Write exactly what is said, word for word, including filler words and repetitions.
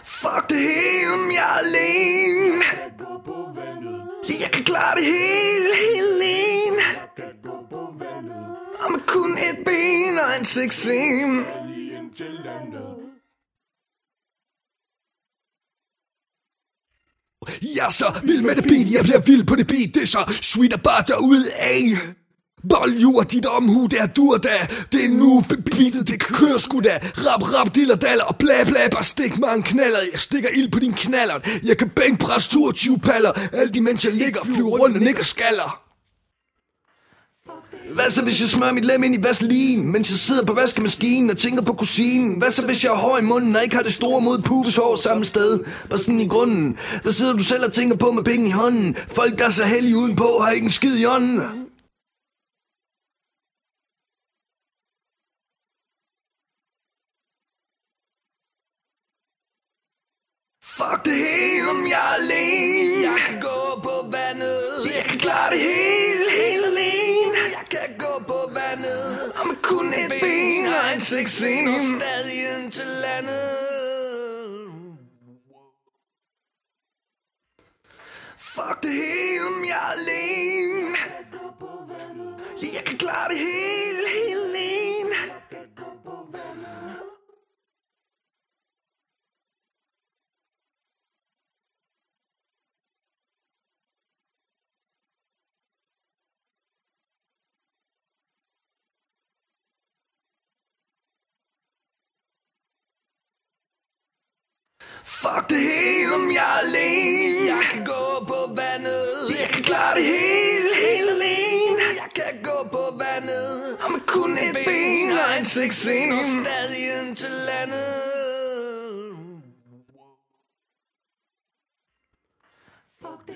Fuck det hele, om jeg er alene. Jeg kan klare det hele, helt alene. Og med kun et ben og en sexscene. Jeg er så vild med det beat, jeg bliver vild på det beat. Det er så sweet og bare derude af. Bolju og dit omhu, det er du og da. Det er nu, beatet, det kan køre sgu da. Rap, rap, diller, daller og bla, bla. Bare stik mig en knaller. Jeg stikker ild på din knaller. Jeg kan bænkpresse toogtyve paller. Alt imens jeg ligger og flyver rundt og nikker skaller. Hvad så hvis jeg smører mit lem ind i vaseline, mens jeg sidder på vaskemaskinen og tænker på kusinen? Hvad så hvis jeg har hår i munden og ikke har det store mod pubeshår samme sted? Bare sådan i grunden. Hvad sidder du selv og tænker på med penge i hånden? Folk der er så heldige udenpå har ikke en skid i ånden. Fuck det hele, om jeg er alene. Jeg kan gå på vandet. Jeg kan klare det hele, helt alene. Jeg kan gå på vandet. Og med kun et ben og en sexscene. Og stadig ind til landet. Fuck det hele, om jeg er alene. Jeg kan klare det hele, helt alene. Fuck det hele, om jeg er alene. Jeg kan gå på vandet. Jeg kan klare det hele, helt alene. Jeg kan gå på vandet. Og med kun et ben og en sexscene. Og stadig ind til landet. Fuck det